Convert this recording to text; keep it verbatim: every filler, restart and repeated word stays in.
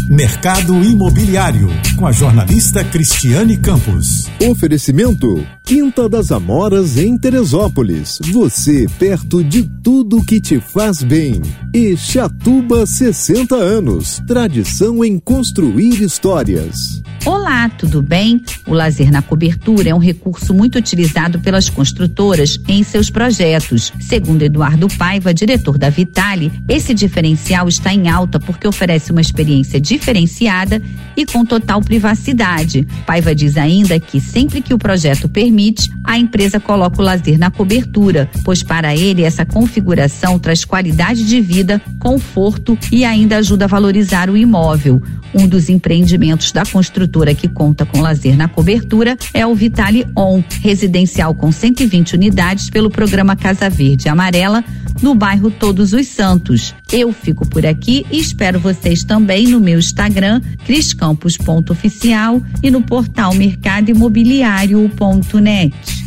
Mercado Imobiliário, com a jornalista Cristiane Campos. Oferecimento Quinta das Amoras em Teresópolis. Você perto de tudo que te faz bem. E Chatuba sessenta anos. Tradição em construir histórias. Olá, tudo bem? O lazer na cobertura é um recurso muito utilizado pelas construtoras em seus projetos. Segundo Eduardo Paiva, diretor da Vitale, esse diferencial está em alta porque oferece uma experiência diferenciada e com total privacidade. Paiva diz ainda que sempre que o projeto permite, a empresa coloca o lazer na cobertura, pois para ele essa configuração traz qualidade de vida, conforto e ainda ajuda a valorizar o imóvel. Um dos empreendimentos da construtora que conta com lazer na cobertura é o Vitale On, residencial com cento e vinte unidades pelo programa Casa Verde e Amarela, no bairro Todos os Santos. Eu fico por aqui e espero vocês também no meu Instagram, criscampos ponto oficial, e no portal mercado imobiliário ponto net.